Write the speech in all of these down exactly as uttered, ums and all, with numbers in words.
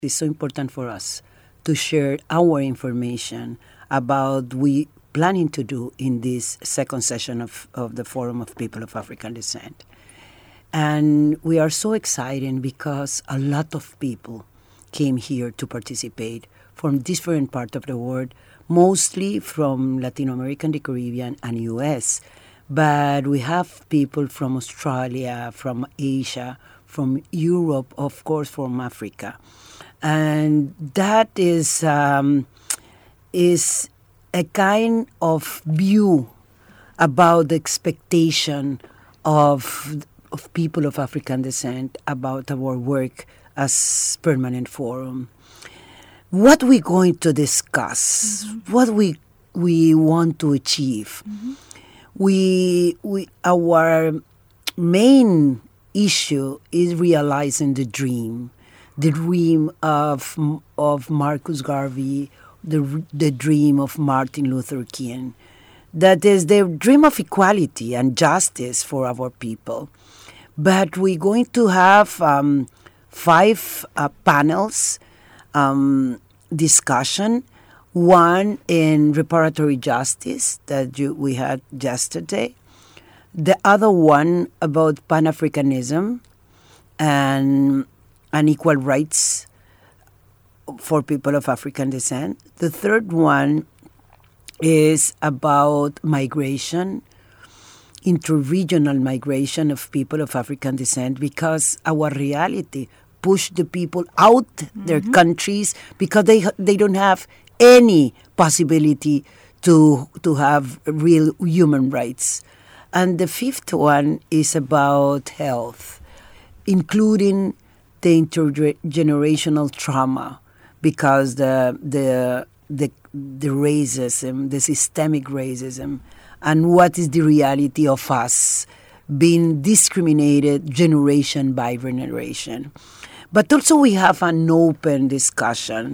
It's so important for us to share our information about we planning to do in this second session of, of the Forum of People of African Descent. And we are so excited because a lot of people came here to participate from different parts of the world, mostly from Latin America, the Caribbean, and U S. But we have people from Australia, from Asia, from Europe, of course, from Africa. And that is um, is a kind of view about the expectation of of people of African descent about our work as permanent forum. What we're going to discuss, mm-hmm. what we we want to achieve. Mm-hmm. We we our main issue is realizing the dream. The dream of of Marcus Garvey, the the dream of Martin Luther King, that is the dream of equality and justice for our people. But we're going to have um, five uh, panels um, discussion. One in reparatory justice that you, we had yesterday. The other one about Pan-Africanism and and equal rights for people of African descent. The third one is about migration, interregional migration of people of African descent, because our reality pushed the people out mm-hmm. their countries because they they don't have any possibility to to have real human rights. And the fifth one is about health, including the intergenerational trauma, because the the the the racism, the systemic racism, and what is the reality of us being discriminated generation by generation. But also we have an open discussion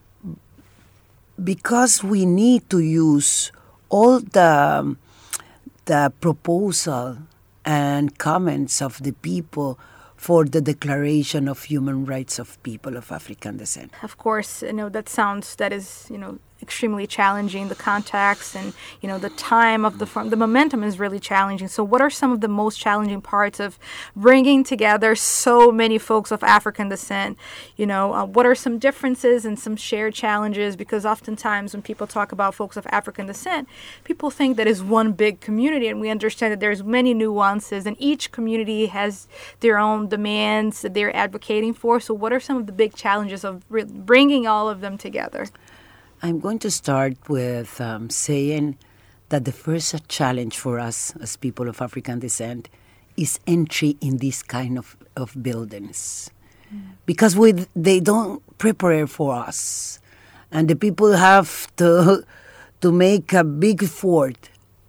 because we need to use all the the proposal and comments of the people for the Declaration of Human Rights of People of African Descent. Of course, you know, that sounds, that is, you know, extremely challenging, the context and, you know, the time of the form, the momentum is really challenging. So what are some of the most challenging parts of bringing together so many folks of African descent? You know, uh, what are some differences and some shared challenges? Because oftentimes when people talk about folks of African descent, people think that is one big community, and we understand that there's many nuances and each community has their own demands that they're advocating for. So what are some of the big challenges of re- bringing all of them together? I'm going to start with um, saying that the first challenge for us as people of African descent is entry in this kind of, of buildings. Mm. Because we, they don't prepare for us. And the people have to, to make a big effort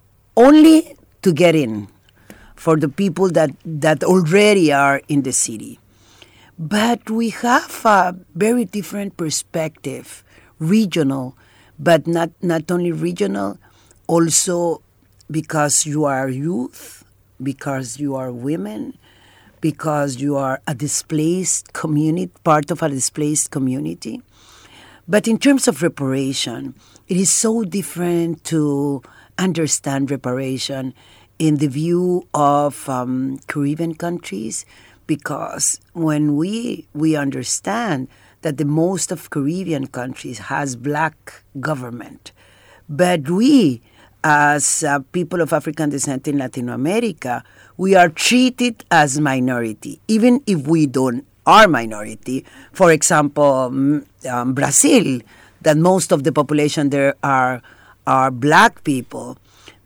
only to get in for the people that, that already are in the city. But we have a very different perspective, regional, but not, not only regional, also because you are youth, because you are women, because you are a displaced community, part of a displaced community. But in terms of reparation, it is so different to understand reparation in the view of um, Caribbean countries, because when we we understand that the most of Caribbean countries has black government, but we, as uh, people of African descent in Latin America, we are treated as minority, even if we don't are minority. For example, um, Brazil, that most of the population there are are black people,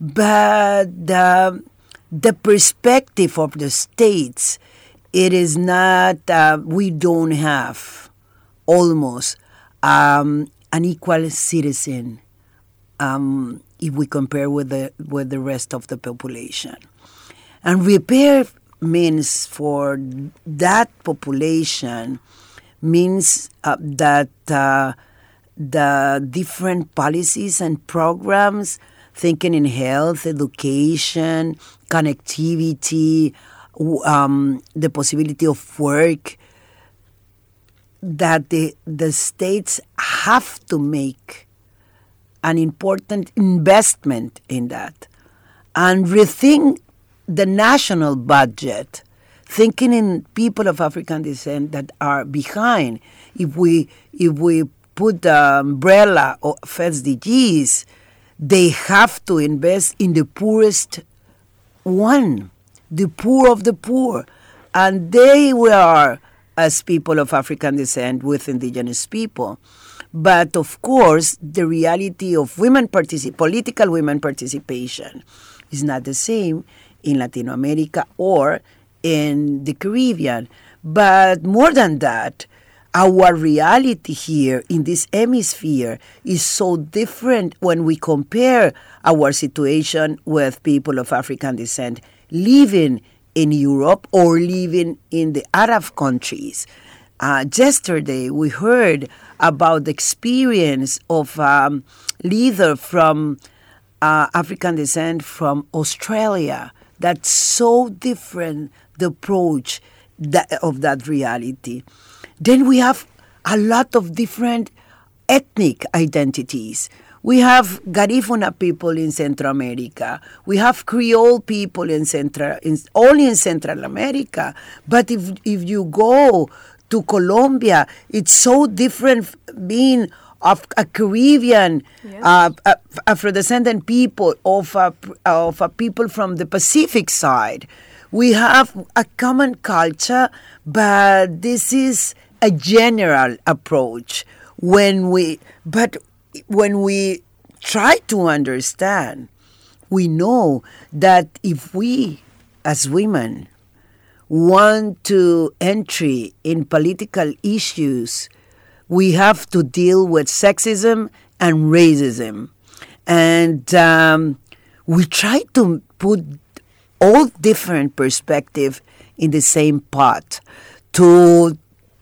but the the perspective of the states, it is not. Uh, we don't have almost um, an equal citizen um, if we compare with the with the rest of the population. And repair means for that population means uh, that uh, the different policies and programs, thinking in health, education, connectivity, um, the possibility of work, that the, the states have to make an important investment in that and rethink the national budget, thinking in people of African descent that are behind. If we if we put the umbrella of S D Gs, they have to invest in the poorest one, the poor of the poor. And they were, as people of African descent, with indigenous people. But of course, the reality of women particip- political women participation is not the same in Latin America or in the Caribbean. But more than that, our reality here in this hemisphere is so different when we compare our situation with people of African descent living in Europe or living in the Arab countries. Uh, yesterday, we heard about the experience of a um, leader from uh, African descent from Australia. That's so different, the approach that, of that reality. Then we have a lot of different ethnic identities. We have Garifuna people in Central America. We have Creole people in Central, in, only in Central America. But if if you go to Colombia, it's so different being of a Caribbean, yes. uh, Afro-descendant people, of a, of a people from the Pacific side. We have a common culture, but this is a general approach. When we, but when we try to understand, we know that if we, as women, want to entry in political issues, we have to deal with sexism and racism. And um, we try to put all different perspectives in the same pot to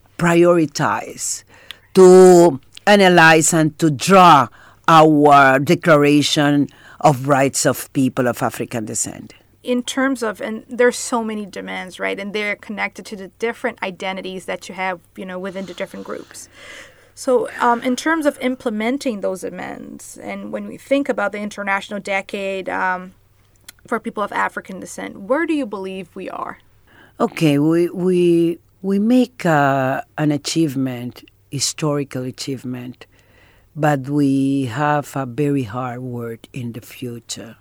prioritize, to analyze and to draw our Declaration of Rights of People of African Descent. In terms of, and there's so many demands, right? And they're connected to the different identities that you have, you know, within the different groups. So um, in terms of implementing those demands, and when we think about the International Decade um, for People of African Descent, where do you believe we are? Okay, we we we make uh, an achievement, historical achievement, but we have a very hard work in the future.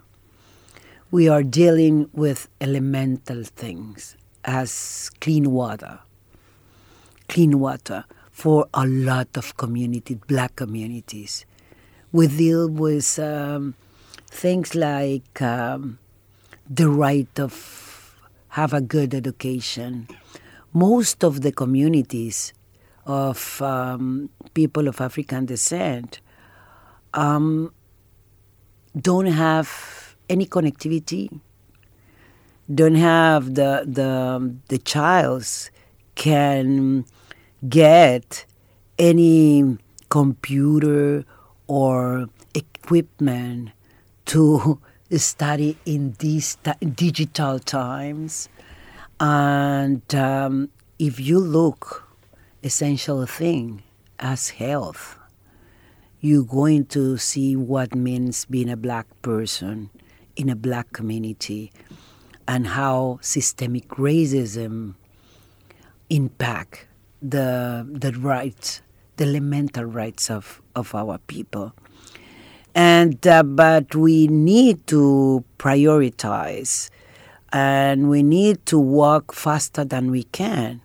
We are dealing with elemental things as clean water, clean water for a lot of communities, black communities. We deal with um, things like um, the right of have a good education. Most of the communities of um, people of African descent um, don't have any connectivity, don't have the the the childs can get any computer or equipment to study in these t- digital times. And um, if you look, essential thing as health, you're going to see what means being a black person in a black community and how systemic racism impact the the rights, the elemental rights of, of our people. And uh, but we need to prioritize, and we need to work faster than we can.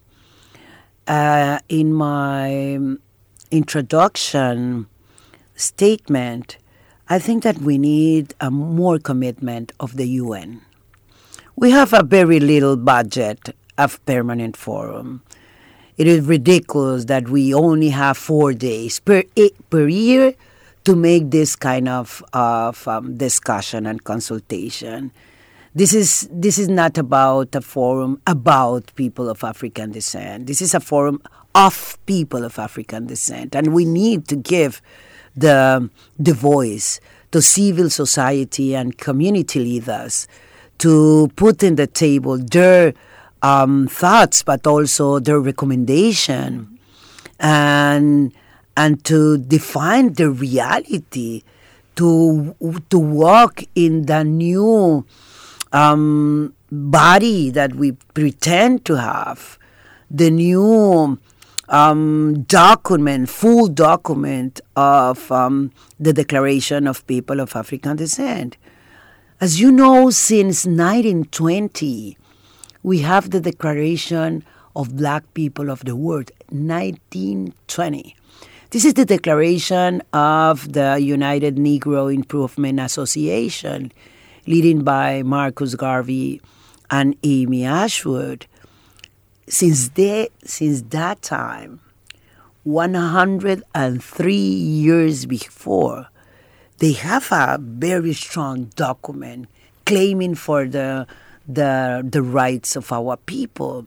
Uh, in my introduction statement, I think that we need a more commitment of the U N. We have a very little budget of permanent forum. It is ridiculous that we only have four days per per year to make this kind of, of um, discussion and consultation. This is this is not about a forum about people of African descent. This is a forum of people of African descent, and we need to give the the voice to civil society and community leaders to put in the table their um, thoughts, but also their recommendation. and and to define the reality, to to walk in the new um, body that we pretend to have, the new um, document, full document of um, the Declaration of People of African Descent. As you know, since nineteen twenty, we have the Declaration of Black People of the World, nineteen twenty. This is the declaration of the United Negro Improvement Association, leading by Marcus Garvey and Amy Ashwood. Since, they, since that time, one hundred three years before, they have a very strong document claiming for the, the, the rights of our people.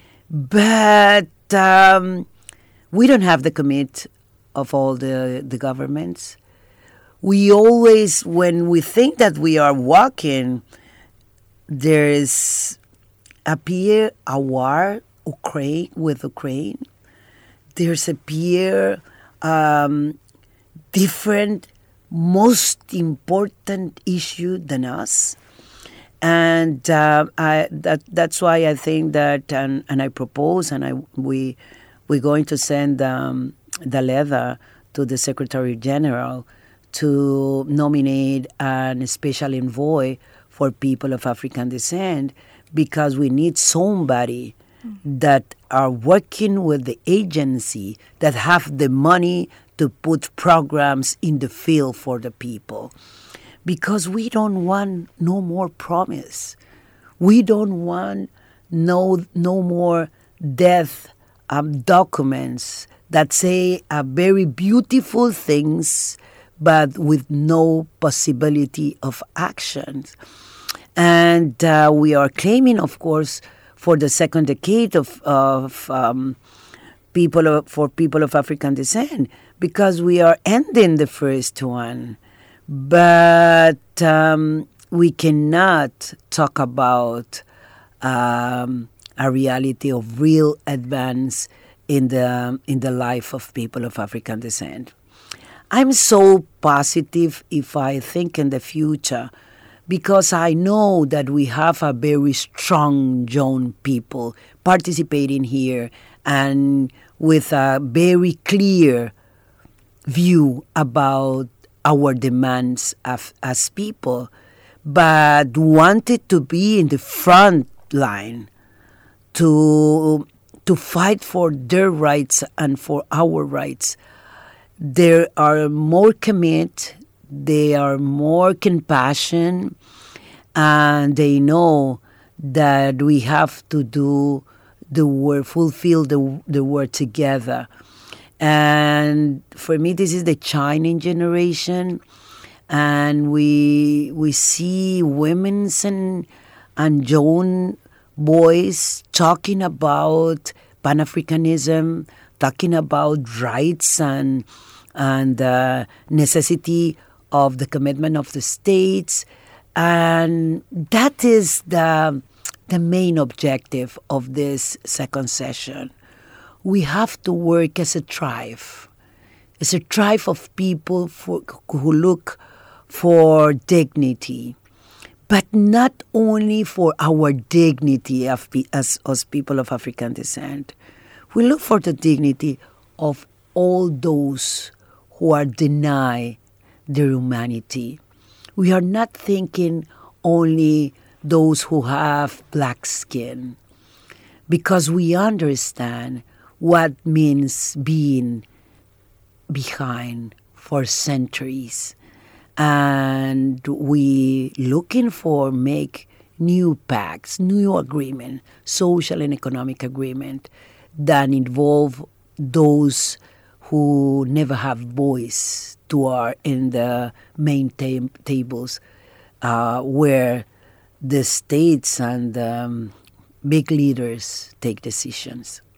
But um, we don't have the commit of all the, the governments. We always, when we think that we are walking, there is appear a war Ukraine with Ukraine. There's appear um, different, most important issue than us. And uh, I, that that's why I think that, and, and I propose, and I we we're going to send um, the letter to the Secretary General to nominate an special envoy for people of African descent, because we need somebody mm-hmm. that are working with the agency that have the money to put programs in the field for the people. Because we don't want no more promise. We don't want no no more death um, documents that say a very beautiful things, but with no possibility of action. And uh, we are claiming, of course, for the second decade of of um, people of, for people of African descent, because we are ending the first one. But um, we cannot talk about um, a reality of real advance in the in the life of people of African descent. I'm so positive if I think in the future, because I know that we have a very strong young people participating here and with a very clear view about our demands as, as people, but wanted to be in the front line to to fight for their rights and for our rights. They are more committed, they are more compassion, and they know that we have to do the work, fulfill the the work together. And for me, this is the Chinese generation, and we we see women's and and young boys talking about Pan-Africanism, talking about rights and and uh, necessity of the commitment of the states, and that is the the main objective of this second session. We have to work as a tribe, as a tribe of people for, who look for dignity, but not only for our dignity of, as, as people of African descent. We look for the dignity of all those who are denied their humanity. We are not thinking only those who have black skin, because we understand what means being behind for centuries. And we looking for make new pacts, new agreement, social and economic agreement that involve those who never have voice to are in the main ta- tables uh, where the states and um, big leaders take decisions.